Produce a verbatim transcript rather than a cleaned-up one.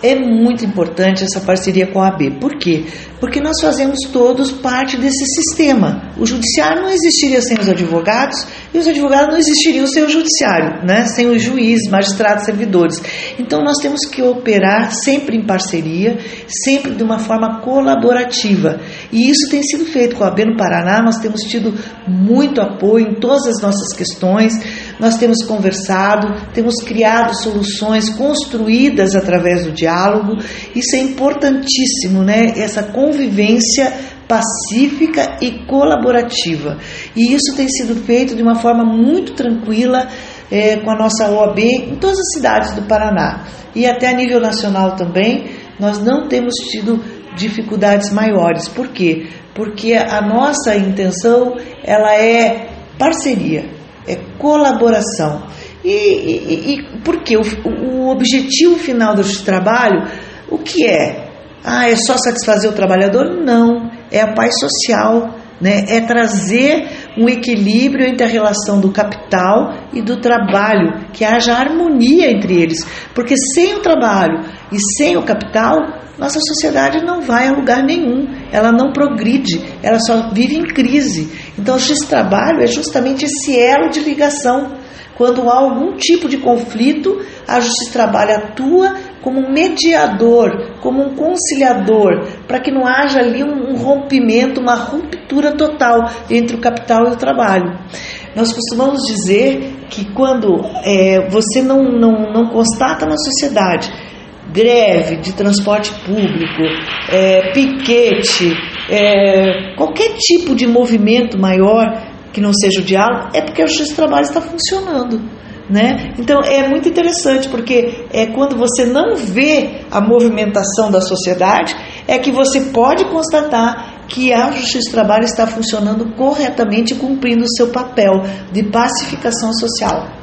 É muito importante essa parceria com a O A B. Por quê? Porque nós fazemos todos parte desse sistema. O judiciário não existiria sem os advogados e os advogados não existiriam sem o judiciário, né? Sem os juízes, magistrados, servidores. Então nós temos que operar sempre em parceria, sempre de uma forma colaborativa. E isso tem sido feito com a O A B no Paraná. Nós temos tido muito apoio em todas as nossas questões, nós temos conversado, temos criado soluções construídas através do diálogo. Isso é importantíssimo, né? Essa convivência pacífica e colaborativa. E isso tem sido feito de uma forma muito tranquila é, com a nossa O A B em todas as cidades do Paraná. E até a nível nacional também, nós não temos tido dificuldades maiores. Por quê? Porque a nossa intenção, ela é parceria, é colaboração. E, e, e por quê? O, o objetivo final do Justiça do Trabalho, o que é? Ah, é só satisfazer o trabalhador? Não, é a paz social, né? É trazer um equilíbrio entre a relação do capital e do trabalho, que haja harmonia entre eles, porque sem o trabalho e sem o capital, nossa sociedade não vai a lugar nenhum, ela não progride, ela só vive em crise. Então, o justiça do trabalho é justamente esse elo de ligação. Quando há algum tipo de conflito, a Justiça do Trabalho atua como um mediador, como um conciliador, para que não haja ali um, um rompimento, uma ruptura total entre o capital e o trabalho. Nós costumamos dizer que quando é, você não, não, não constata na sociedade greve de transporte público, é, piquete, é, qualquer tipo de movimento maior que não seja o diálogo, é porque a Justiça do Trabalho está funcionando, né? Então é muito interessante, porque é quando você não vê a movimentação da sociedade, é que você pode constatar que a Justiça do Trabalho está funcionando corretamente, cumprindo o seu papel de pacificação social.